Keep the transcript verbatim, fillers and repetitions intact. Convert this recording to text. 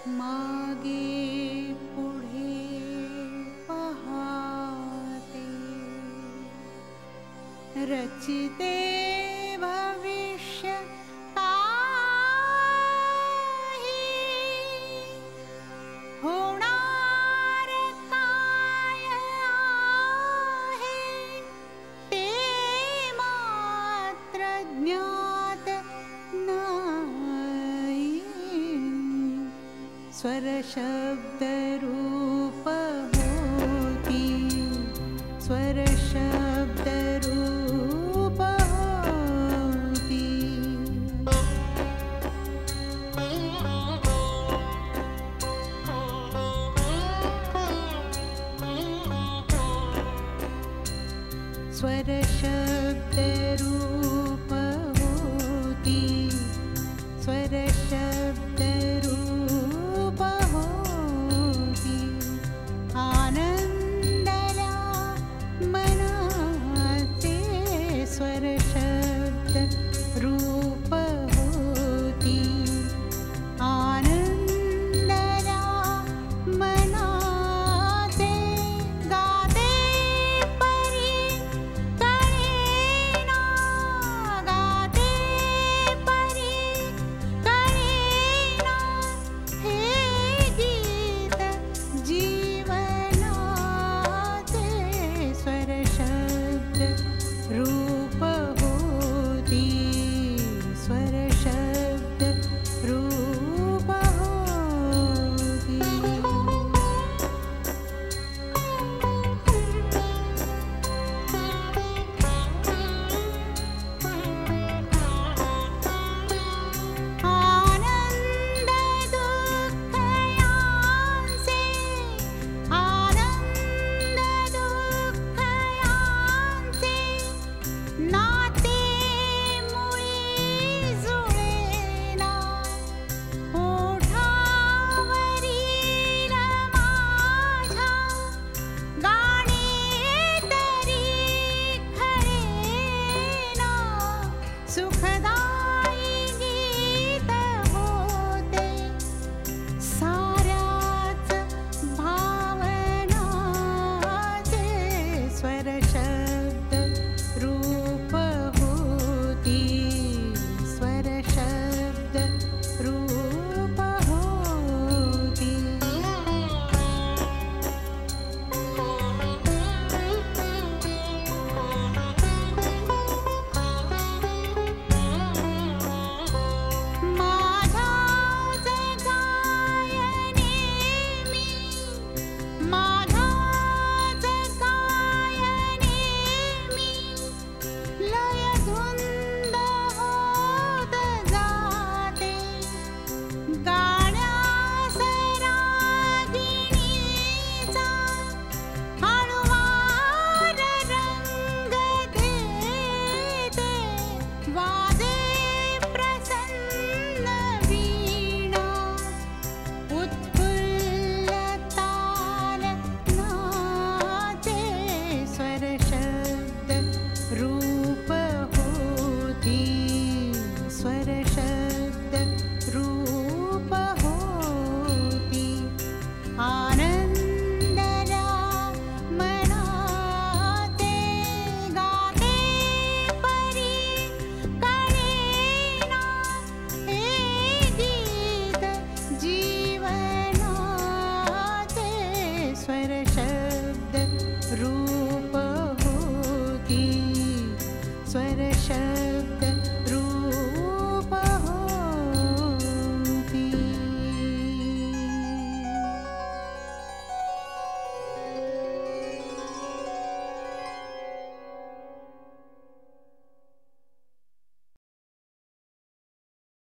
मागे पुढे पाहते रचिते भविष्य काही होणार काय आहे ते मात्र ज्ञात नाही. स्वर शब्द रूप होती स्वर शब्द रूप होती. स्वर शब्द रूप होती स्वर शब्द रूप होती. आनंदला मनाचे स्वर शब्द रूप होती. आनंदला मनाचे गाते परी कळेना गाते परी कळेना हे गीत जीवनाचे स्वर शब्द रूप होती स्वर शब्द रूप होती. आनंद दुःख यांचे आनंद दुःख यांचे नाते मुळी जुळेना. ओठावरील माझ्या गाणे तरी खळेना. सुखदायी गीत होते साऱ्याच भावनाचे स्वर शब्द रूप होती स्वर शब्द रूप होती. माझ्याच गायने मी माझ्याच गायने मी लयधुंद होत जाते. गाण्यास रागिणीचा हळुवार रंग देते. वाजे प्रसन्न वीणा उत्फुल्ल ताल नाचे स्वर शब्द रूप होती स्वर शब्द रूप होती. आनंदला मनाचे गाते परी कळेना हे गीत जीवनाचे स्वर शब्द रूप होती